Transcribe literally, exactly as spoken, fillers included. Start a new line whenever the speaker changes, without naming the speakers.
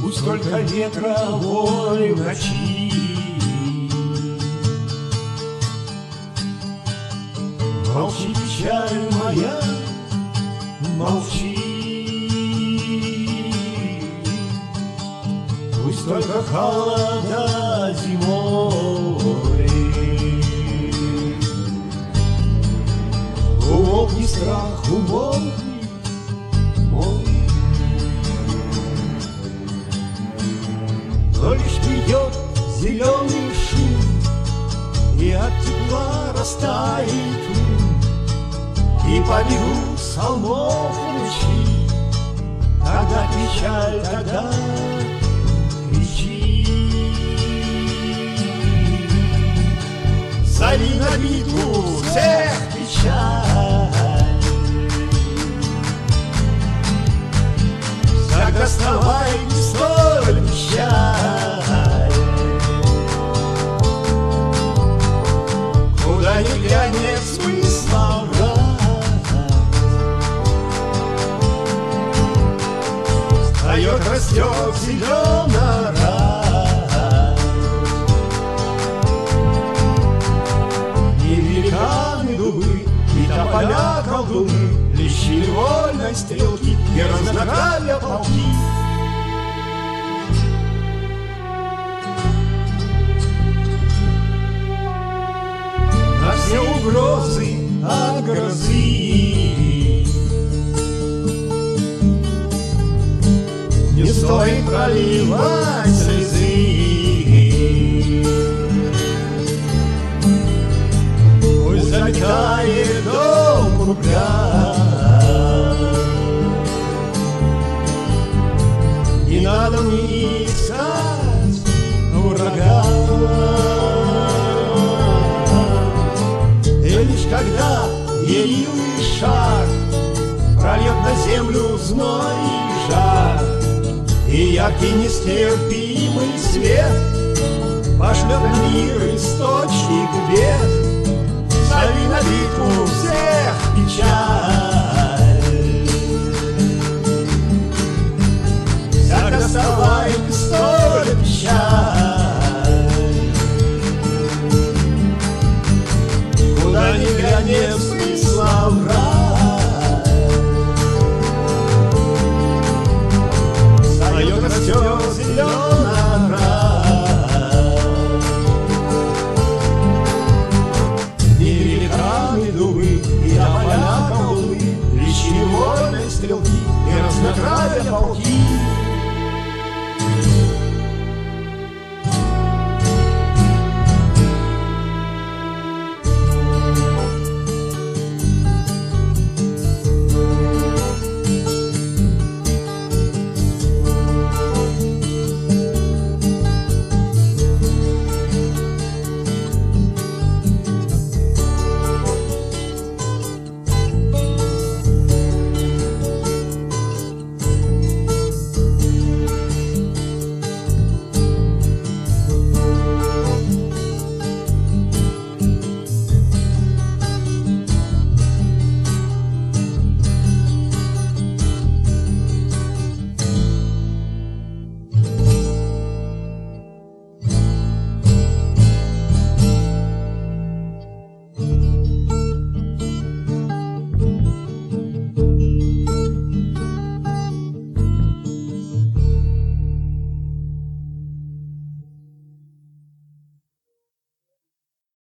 Пусть только ветра воли в ночи. Молчи, печаль моя, молчи. Пусть только холода зимой. Умолкни, страх, умолкни, мой. Но лишь придет зеленый шум, и от тепла растает ум, и побегут с холмов лучи. Тогда печаль, тогда кричи. Зови на битву всех печаль. Так доставай не столь печаль. Куда ни глянь, нет смысла врать. Встает, растет зеленая рать. И великаны дубы, и тополя колдуны, лещи вольной стрелки и разнокрылья полки. На все угрозы от грозы не стоит проливать слезы. Пусть заметает дом рубля. Не надо мне искать врага. И лишь когда еленый шар прольет на землю зной и жар, и яркий нестерпимый свет пошлет на мир источник бед, зови на битву всех печаль.